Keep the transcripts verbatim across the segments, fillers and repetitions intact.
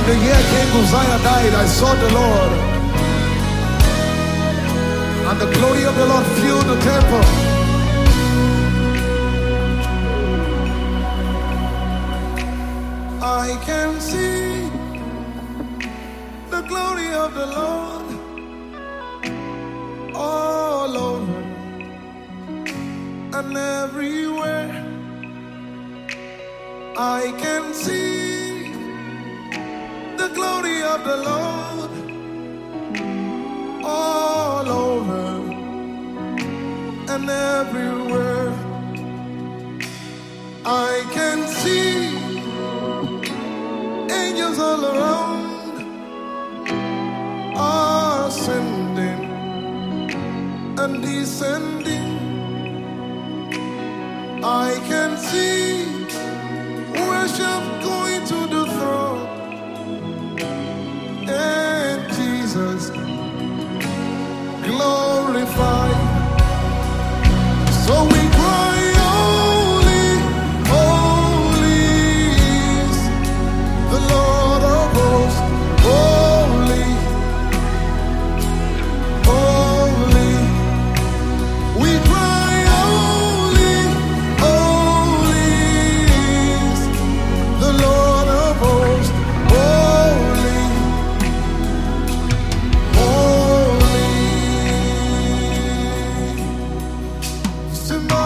the year King Uzziah died, I saw the Lord, and the glory of the Lord filled the temple. I can see the glory of the Lord all over and everywhere. I can see the glory of the Lord all over and everywhere. I can see angels all around, ascending and descending. I can see worship going to the throne, and Jesus glorified. So we cry, holy, holy is the Lord of hosts. Holy, holy. We cry, holy, holy is the Lord of hosts. Holy, holy. Somebody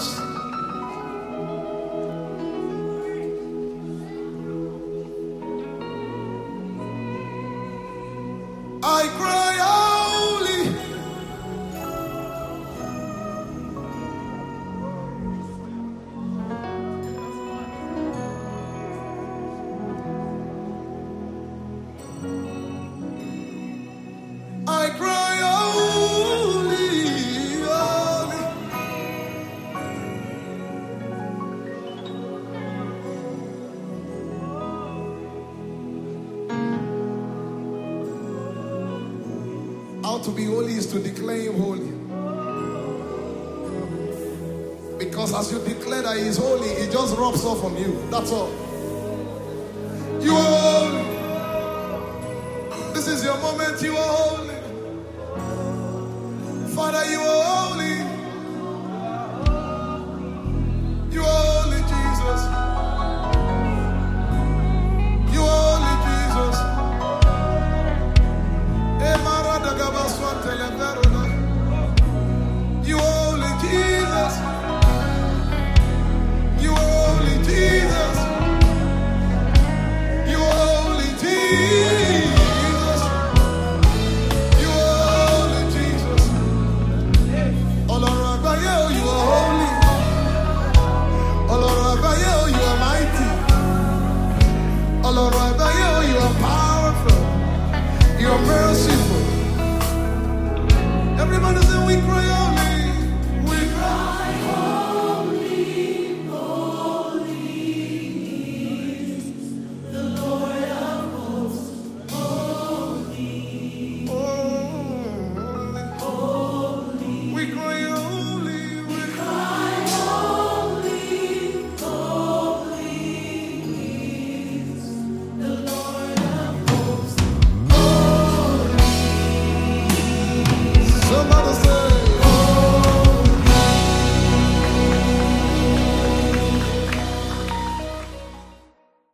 house. I cry holy. I cry holy, holy. How to be holy is to declare him holy. Because as you declare that he is holy, he just rubs off on you. That's all. You are